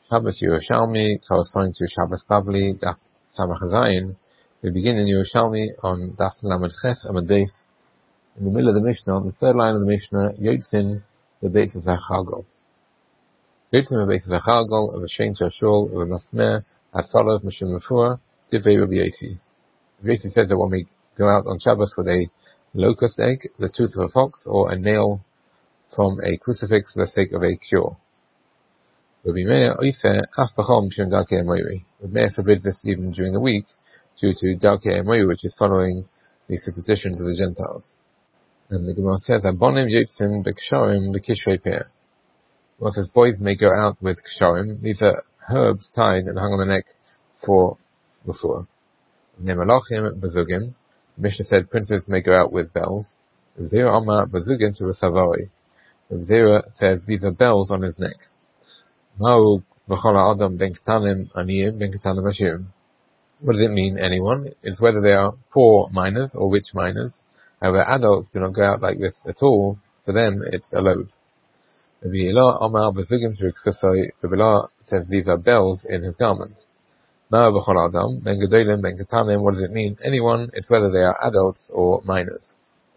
Shabbos Yerushalmi, corresponding to Shabbos Bavli, Daf Samach Zayin. We begin in Yerushalmi on Daf Lamed Ches Amud Beis. In the middle of the Mishnah, on the third line of the Mishnah, Yotzin the Beit Zachargol. Yotzin the Beit Zachargol of a Shein Shashul of a Masmeh Atzalav Mishum Mefur Tivei Rabbi Yossi. Rabbi Yossi says that when we go out on Shabbos with a locust egg, the tooth of a fox, or a nail from a crucifix for the sake of a cure. Rabbi Meir forbids this even during the week due to Darkei Emoyu, which is following the superstitions of the Gentiles. And the Gemara says, Abonim Yotzin B'Ksharim B'Kishrei Pe'er. Well, says boys may go out with Ksharim. These are herbs tied and hung on the neck for Mufur. Nemalachim B'Zugim. Mishnah said princes may go out with bells. Zera Amma B'Zugim to Rasavoi. Zera says these are bells on his neck. What does it mean, anyone? It's whether they are poor minors or rich minors. However, adults do not go out like this at all. For them, it's a load. Rabbi Ela says these are bells in his garment. What does it mean? Anyone, it's whether they are adults or minors.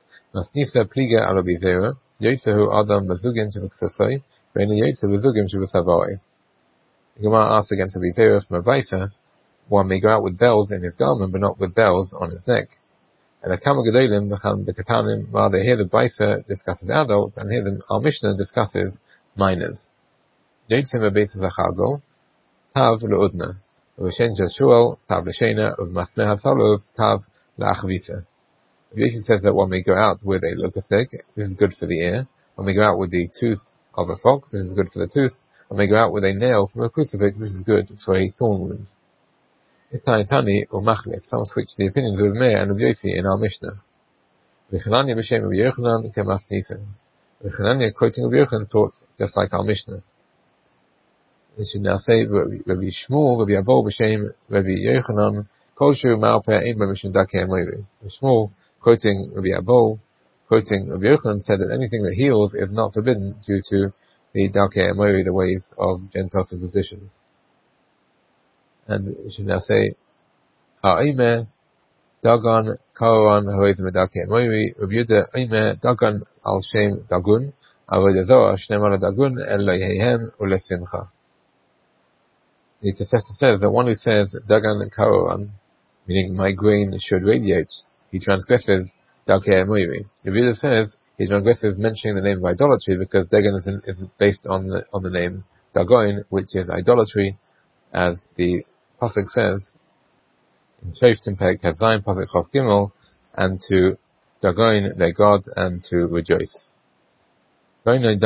The Gemara asks against Rabbi Zera from Abaisa, one may go out with bells in his garment, but not with bells on his neck. And Akama Gedolim, the Katanim, rather here the Baisa discusses adults, and here our Mishnah discusses minors. Yotzim B'Beit Zachargol, Tav Le'udna, V'Shen Jashuel, Tav L'Shena, V'Masmeh HaTzalov, Tav L'Achvisa. Yossi says that one may go out with a locust egg, this is good for the ear. One may go out with the tooth of a fox, this is good for the tooth. One may go out with a nail from a crucifix, this is good for a thorn wound. Itani or Machlis, some switch the opinions of Meir and of Yossi in our Mishnah. V'Chananya b'Shem of Yochanan Kemas Nisa. V'Chananya quoting of Yochanan thought just like our Mishnah. We should now say Rabbi Shmuel, Rabbi Abol b'Shem, Rabbi Yochanan, Kolshu Malpeh Ein B'Mishum Darkei Emoyu. Shmuel, quoting Rabbi Abol, quoting Rabbi Yochanan, said that anything that heals is not forbidden due to the Darkei Emoyu, the ways of Gentile superstitions. And we should now say, Ha'ime, Dagon, Kaoran, Ha'oidim Darkei Emoyu, Rabbi Yehuda, Ha'ime, Dagon, Al Shem, Dagun, Avodah Zohar, Shneimar Dagun, El Loyehem, Ule Simcha. The Tosefta says that one who says, Dagan and Kaoran, meaning my grain should radiate, he transgresses Darkei Emoyu. Rabbi Yehuda says, he transgresses mentioning the name of idolatry because Dagon is based on the name Dagon, which is idolatry, as the Pasuk says in Shoftim Perek Tzayin Pasuk Chof Gimel, and to Dagon their God and to rejoice. One who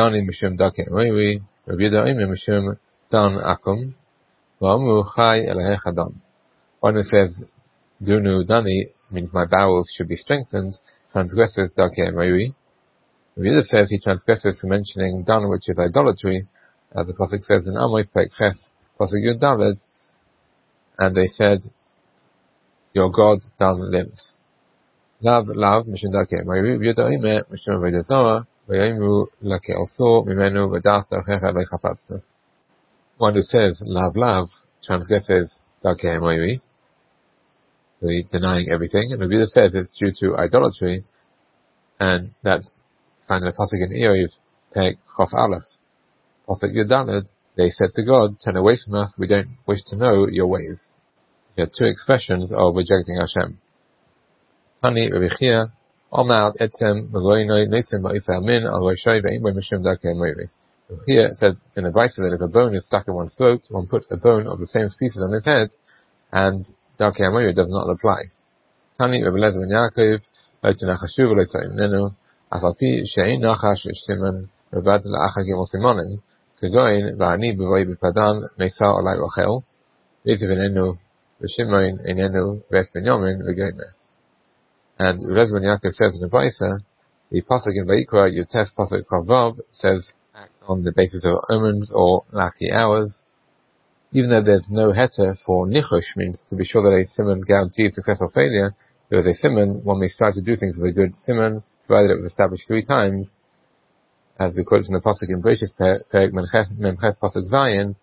says Dunu Dani means my bowels should be strengthened, transgresses Darkei Emoyu. Rabbi Yehuda says he transgresses for mentioning Dan, which is idolatry, as the Pasuk says in Amos Perek Ches Pasuk Yud Dalet, and they said, your God Dan lives. Lav Mishum Darkei Emoyu, Rabbi Yehuda Omer Mishum Avodah Zohar, V'yomru Lake'oso Mimenu V'das Darchecha Lechafatzta. One who says Lav transgresses Darkei Emoyu, denying everything, and Rabbi Yehuda says it's due to idolatry, and that's found in a pasuk in Erev, Perek Chof Aleph, Pasuk Yud Daled. They said to God, turn away from us, we don't wish to know your ways. We had two expressions of rejecting Hashem. Tani Rabbi Chia, Omar Etzem Meloinoi Nesim Ma'isa Amin Al Roshai Ve'im Mishum Darkei Emoyu. Rabbi Chia said in the Brisa that if a bone is stuck in one's throat, one puts a bone of the same species on his head, and Darkei Emoyu does not apply. Tani Rabbi Lezer ben Yaakov, Lo Tinachashu V'Lo Tzayim Nenu, Afapi She'ein Nachash Shimon Revad La'achar Gimel Simonim, Kegoin Va'ani B'voi B'Padan Meisar Olai Rochel, V'Yitiv Enenu V'Shimon Enenu V'Es Benyamin V'Gomer. And Lezer ben Yaakov says in the Brisa, the pasuk in Vayikra Yotes pasuk Kavav says act on the basis of omens or lucky hours, even though there's no heter for nichush, means to be sure that a simon guarantees success or failure. There is a simon, one may strive to do things with a good simon, provided it was established 3 times, as we quote in the pasuk in Bereshis Perek Memches pasuk Zayin,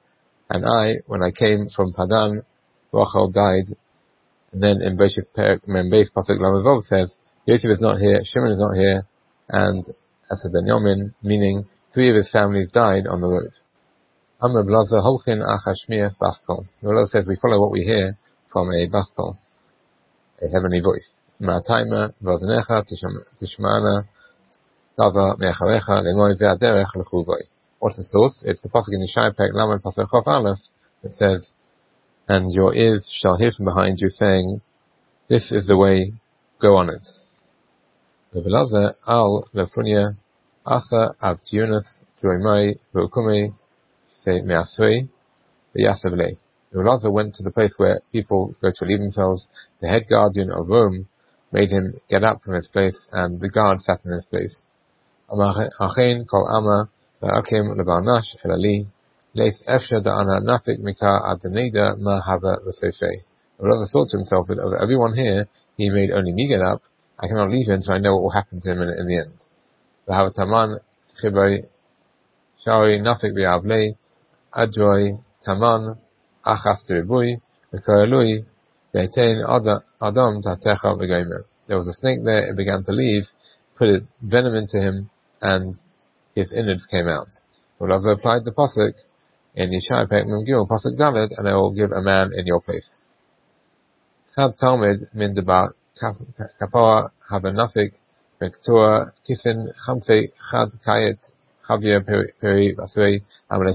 And I, when I came from Padan, Rachel died. And then in Beis Pasuk Lamavov says, Yosef is not here, Shimon is not here, and Asad ben Yomin, meaning 3 of his families died on the road. Amr Blaza Holchin Achashmias Baskol. The Lord says we follow what we hear from a Baskol, a heavenly voice. Ma'ataima Vazanecha Tishmana Tava Me'acharecha Lemoy Ve'aderech L'chugoy. What's the source? It's the Pasuk in Yeshai Perek Lamed Pasuk Chof Aleph that says, and your ears shall hear from behind you saying, this is the way, go on it. V'velazer al lefunia asa abtiunas droimai v'ukumei se me'asrei v'yasav lei. V'velazer went to the place where people go to relieve themselves. The head guardian of Rome made him get up from his place, and the guard sat in his place. Achein kol ama v'akim lebarnash elali leis efsha da'ana nafik mika adaneda ma hava l'seifei. The brother thought to himself that of everyone here, he made only me get up. I cannot leave him until I know what will happen to him in the end. V'hava taman chibai shari nafik v'avlei adroi taman achas teribui v'koyalui v'etein adam tatecha v'gomer. There was a snake there, it began to leave, put it venom into him, and his innards came out. Well, as I applied the pasuk in Yeshai Perek Mem Gimel pasuk Dalet, and I will give a man in your place. Chad Talmud min debar kapara habenafik vektura kisin chamse chad kayet chavye peri basrei amale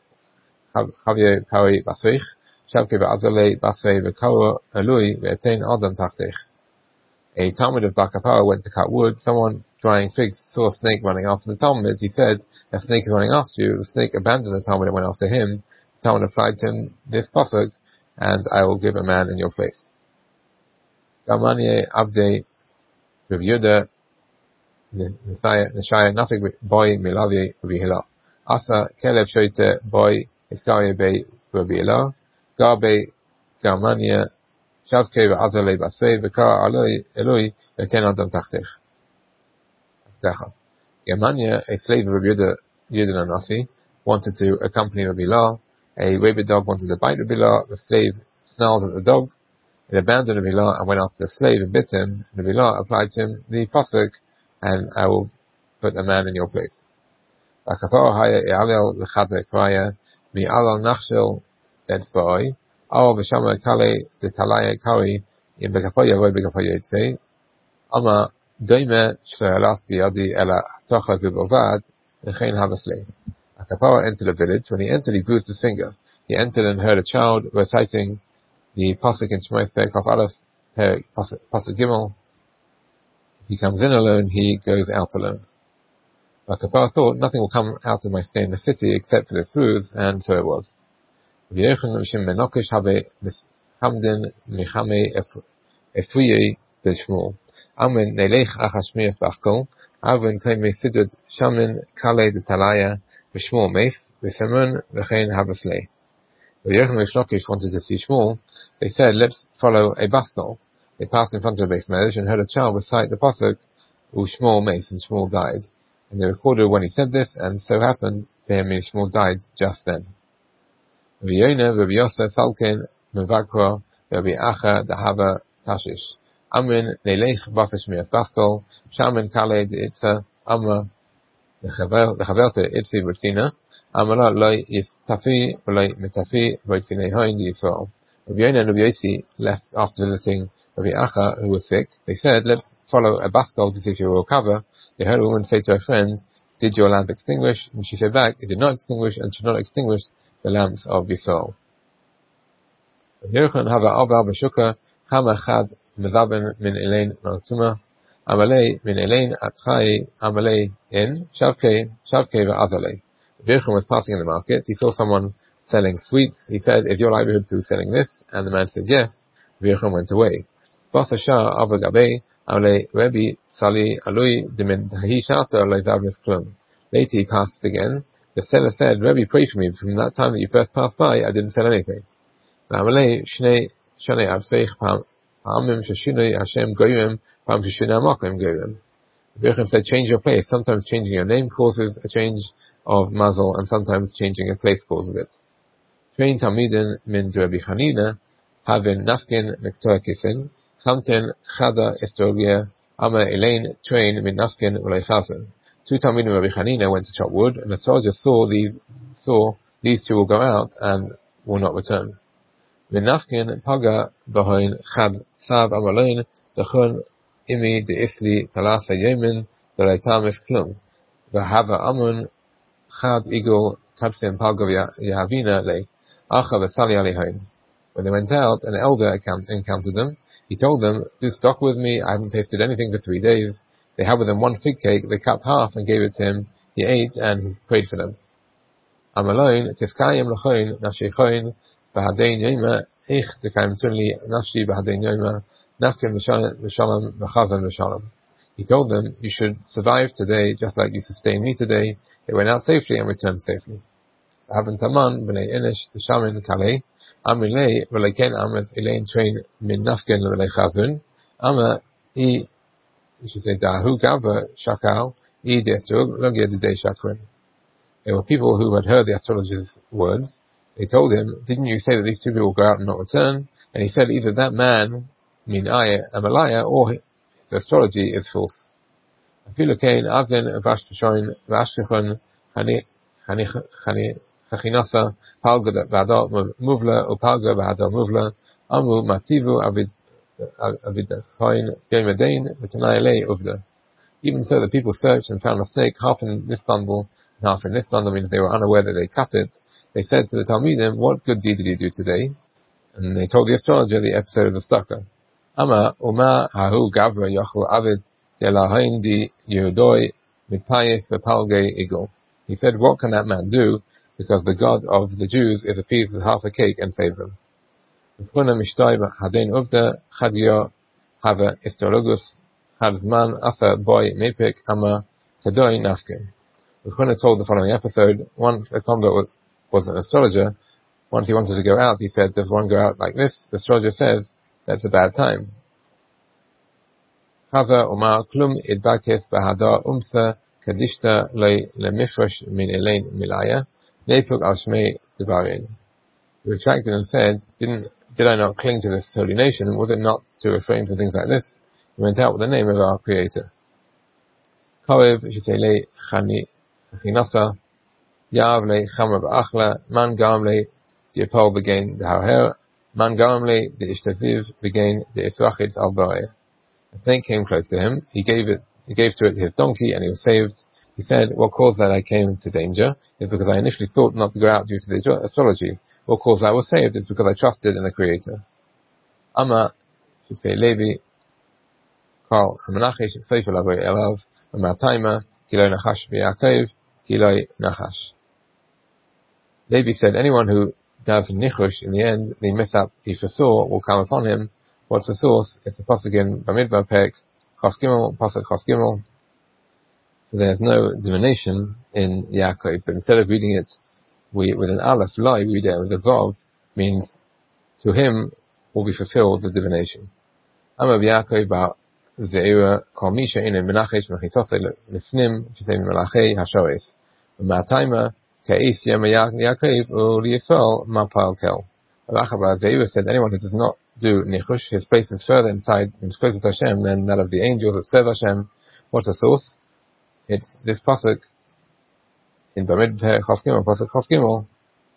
chavye peri basrei shavke be'azalei basrei v'kara elui ve'etein adam tachtech. A Talmud of Bar Kapara went to cut wood. Someone drying figs saw a snake running after the Talmud. He said, a snake is running after you. The snake abandoned the Talmud and went after him. The Talmud applied to him this pasuk, and I will give a man in your place. Gamanye Abde Rav Yehuda Neshaya Nafik Boy Milavi Rabbi Hillel. Asa Kelev Shoite Boy Iskaria Bei Rabbi Hillel. Garbe Gamanye Shavke ve'azalei basrei v'kara eloi v'ten adam tachtech. Gemania, a slave of Rabbi Yehuda Nasi, wanted to accompany Rabbi Hillel. A rabid dog wanted to bite Rabbi Hillel. The slave snarled at the dog. It abandoned Rabbi Hillel and went after the slave and bit him. Rabbi Hillel applied to him the pasuk, and I will put a man in your place. V'kapara haya e'alel l'chadre kraya mi'alal nachshel etzba'oi. Al v'shama kale the talaya kari in bekapoya roy bekapoya yitzei. Ama doime shve'alas biyadi ela hatocha v'bovad v'chein havaslei. A kapara entered a village. When he entered, he bruised his finger. He entered and heard a child reciting the pasuk in Shemot Perek Chof Aleph, pasuk Gimel. He comes in alone, he goes out alone. A kapara thought, nothing will come out of my stay in the city except for this bruise, and so it was. V'yechon Mishim Menokish Habe Hamden Michame Efuyei B'Shmuel. Amen Nelech Achashmias Bachkol. Avin Klei Sidud Shamin Kale de Talaya B'Shmuel Meis V'Semun V'chein Habaslei. V'yechon Mishlokish wanted to see Shmuel. They said, let's follow a Baskol. They passed in front of a base medrash and heard a child recite the pasuk Shmuel Meis, and Shmuel died. And they recorded when he said this, and so happened to him, and Shmuel died just then. V'yona Rabbi Yosef Salkin Mevakra Rabbi Acha Dahava Tashish. Amrin Nelech Bafashmias Baskol Shaman Kale de Itza Amra Lechaverta Itzi Bertina Amra Loi Yistafi Loi Metafi Bertina Hoin Yisrael. Rabbi Yona and Rabbi Yossi left after visiting Rabbi Acha, who was sick. They said, let's follow a Baskol to see if he will recover. They heard a woman say to her friends, did your lamp extinguish? And she said back, it did not extinguish and should not extinguish the lamps of Yisrael. Yechon hava arba b'shuka chama chad mevaben min elain maratzuma amalei min elain atchai amalei in shavkei v'azalei. Yechon was passing in the market. He saw someone selling sweets. He said, is your livelihood through selling this? And the man said yes. Yechon went away. Basa shah ava gabei amalei Rebbe sali alui dimin hahi shata leizavnis klum. Later he passed again. The seller said, Rebbe, pray for me. From that time that you first passed by, I didn't sell anything. Amalei shnei shanei avseich pa'amim sheshinoi Hashem goyim pa'am sheshinoi amakim goyim. Yechon said, change your place. Sometimes changing your name causes a change of mazel, and sometimes changing a place causes it. Train Talmidin min Rabbi Chanina, having Nafkin Mektoa Kisin, Chamten Chada Estrogia, Ama Elaine Train min Nafkin Uleichasen. Two Talmidim Rabbi Chanina went to chop wood, and the soldier saw these two will go out and will not return. Min Nafkin Paga Bahoin Chad Sav Amaloin, Dachon Imi de Isli Talasa Yemin, Dalatamif Klum. Vahava Amun Chad Igul Tabsin Paga Yahavina Le, Acha Vesali Alehoin. When they went out, an elder encountered them. He told them, "Do stock with me, I haven't tasted anything for 3 days." They had with them one fig cake, they cut half and gave it to him. He ate and he prayed for them. Amaloin, Tifkayim Lachoin, Nashichoin, Bahadein Yema, Ich, Dekayim Tunli, Nashi, Bahadein Yema, Nafkin Vishalam, Vachazan Vishalam. He told them, "You should survive today just like you sustained me today." They went out safely and returned safely. Haven Taman, B'nai Inish, Tishamin, Kalei, Amilei, V'leiken Amet, Elaine Train, Min Nafkin, V'leichazun, Ama, you should say, Dahu Gava, Shakal, Destrug, Logia de Shakrin. There were people who had heard the astrologer's words. They told him, "Didn't you say that these two people will go out and not return?" And he said, either that man, Min Aya, Amalaya, or the astrology is false. Afilukain, Avin, Vashtashoin, Vashkechon, Chachinasa, Palga, Vada, Muvla, Upalga, Vada, Muvla, Amu, Mativu, Avidachoin, Yomadain, Vitanayale, Uvda. Even so, the people searched and found a mistake, half in this bundle, and half in this bundle, means they were unaware that they cut it. They said to the Talmidim, "What good deed did you do today?" And they told the astrologer the episode of the Stucker. Ama, Uma, Hahu, Gavra, Yachul, Avid, Delahain, Di, Yehudoi, Mitpayis, Vepalge, Igel. He said, "What can that man do? Because the God of the Jews is appeased with half a cake and saved them." V'chuna mishtoi b'chadein uvda, chadyo, hava astrologus, hadzman, asa, boy, mepik, ama, kadoi, nafkin. V'chuna told the following episode, once a convert was an astrologer, once he wanted to go out, he said, "Does one go out like this?" The astrologer says, "That's a bad time." Chava umar klum idbakis bahada umsa kadishta lemifresh min elain milaya nepuk al shmei devarin. He retracted and said, Did I not cling to this holy nation? Was it not to refrain from things like this? He went out with the name of our Creator. Korev shitele chanasa yav le chamra ba'achla man gam le diapol begain the hauher man gam le the ishtaviv begain the ifrachit al bae. A snake came close to him. He gave to it his donkey, and he was saved. He said, "What caused that I came to danger is because I initially thought not to go out due to the astrology. What caused that I was saved is because I trusted in the Creator." Ama, should say Levi, Karl Hamanachish, Seifel Avoy Elav, Amataima, Kiloi Nachash B'Yaakov, Kiloi Nachash. Levi said, anyone who does Nichush in the end, the mishap he foresaw will come upon him. What's the source? It's the pasuk in Bamidbar Pek, Chos Gimel, pasuk Chos Gimel. So there's no divination in Yaakov, but instead of reading it with an aleph, lai, we read it with a vav, means to him will be fulfilled the divination. Ama Yaakov ba zeira kol misha in menachesh mechitosei lefnim, which is in melachei hashoes. Ma'ataima ka'is yema Yaakov u'liyisol ma'pal kel. Rabbi Zeira said, anyone who does not do nichush, his place is further inside, and is closer to Hashem than that of the angels that serve Hashem. What's the source? It's this pasuk in Bamidbar Chos Gimel, pasuk Chos Gimel.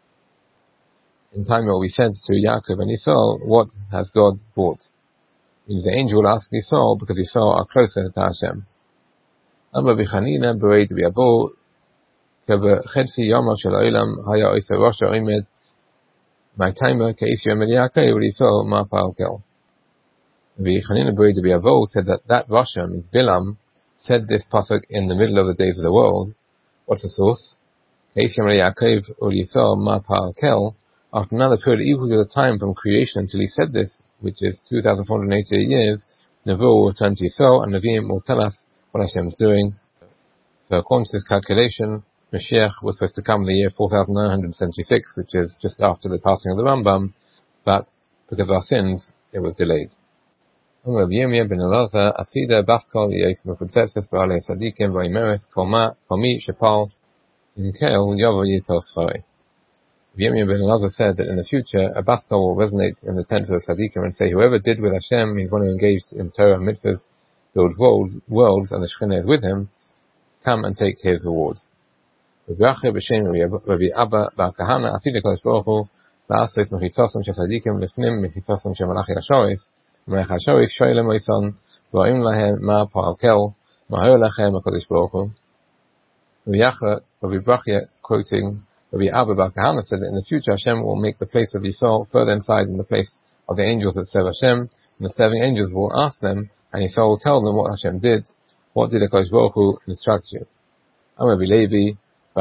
In time it will be said to Yaakov and Yisrael, what has God brought? Means the angel will ask Yisrael because Yisrael are closer to Hashem. Amma b'chanina b'reit b'yabo keb'chedsi yama shel ha'olam haya oisa rosha oimed my timer ka'is yomel Yaakov Yisrael ma'pal kel. B'chanina b'reit b'yabo said that Rasha, means Bilam, said this pasuk in the middle of the days of the world. What's the source? Ka'is yomel Yaakov Yisrael ma'pal kel. After another period equal to the time from creation until he said this, which is 2,488 years, Nevuah will return to Yisrael, and Nevi'im will tell us what Hashem is doing. So according to this calculation, Mashiach was supposed to come in the year 4,976, which is just after the passing of the Rambam, but because of our sins, it was delayed. Rabbi Yirmiyah ben Elazar, Asida Baskol Yef Mefutzetzes Ba'alei Sadikim Va'imeres Kolmi Shepal Imkel Yovo Yitos Farei. Yemir ben Elazar said that in the future, a bas kol will resonate in the tents of the tzaddikim and say, whoever did with Hashem, he's one who engaged in Torah mitzvahs, builds worlds, and the Shekhinah is with him, come and take his reward. Rabbi Acha b'shem Rabbi Abba bar Kahana asid HaKadosh Baruch Hu la'asos mechitzosam shel tzaddikim lifnim mechitzosam shel malachi hashoris Melech hashoris shoylem oison v'oim lahem ma pa'alkel ma'or lachem HaKadosh Baruch Hu. Rabbi Brachya, quoting Rabbi Abba bar Kahana, said that in the future Hashem will make the place of Yisrael further inside in the place of the angels that serve Hashem, and the serving angels will ask them, and Yisrael will tell them what Hashem did. What did HaKadosh Baruch Hu instruct you? Rabbi Levi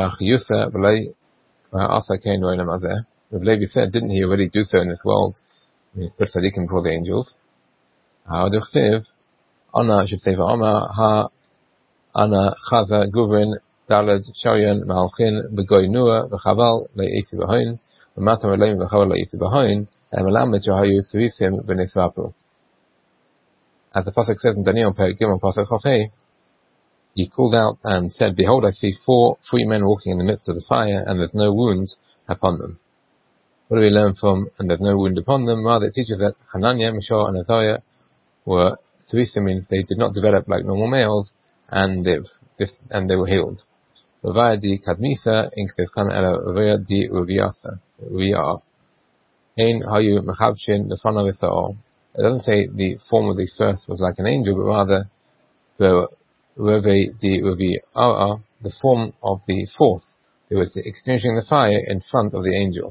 said, didn't he already do so in this world? He put tzaddikim before the angels. Ana should say Ana Chaza Guvrin Dalad Sharian Malchin Begoy Nua V'Chaval Le'Eisi B'Hoin V'Matam Aleim V'Chaval Le'Eisi B'Hoin Melamed Jahayu Suisim B'Nisvapu. As the pasuk says in Daniel Perek Gimel pasuk Chofei, he called out and said, behold, I see 4 free men walking in the midst of the fire, and there's no wound upon them. What do we learn from, and there's no wound upon them? Rather, it teaches that Hananiah, Mishael, and Azariah were Suisim, means they did not develop like normal males, and they were healed. Ravaya di Kadmisa, Inksev Kan Ela Ravaya di Ruviasa. Ein Hayu Mechavshin Lefana V'Sa'or. It doesn't say the form of the first was like an angel, but rather the form of the fourth, they were extinguishing the fire in front of the angel.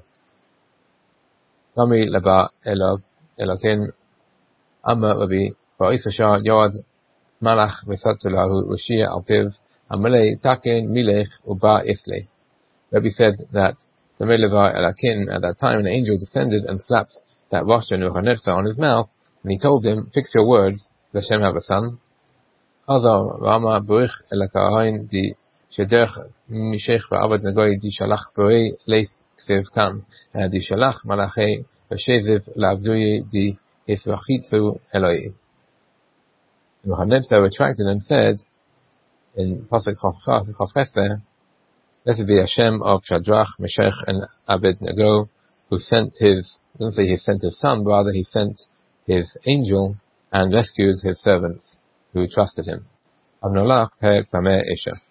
Nami laba elokin amma Rabbi Ba'isashar Yoad Malach Vesatulahu Rashia Alpiv Amalei Takin Milech Uba Isle. Rabbi said that the Meleva Elakin, at that time an angel descended and slapped that Rosh Nebuchadnezzar on his mouth, and he told him, fix your words, does Hashem have a son? Hazar Rama Burich Elakahain di Shederch Mishech Va'abad Nagoy di Shalach Borei Leis Ksev Kam di Shalach Malachei Vasheziv La'abduyi di Yisrachitzu Eloi. Nebuchadnezzar retracted and said in Pasuk Chafchester, blessed be Hashem of Shadrach, Meshach, and Abednego, who sent his, doesn't say he sent his son, rather he sent his angel and rescued his servants who trusted him. Avnolach Perek Pameh Isha.